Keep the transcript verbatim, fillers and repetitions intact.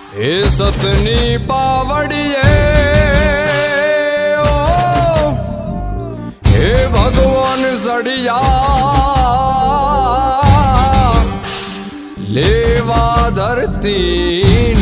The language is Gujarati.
हे सतनी पावड़िए ओ हे भगवान सड़िया लेवा धरती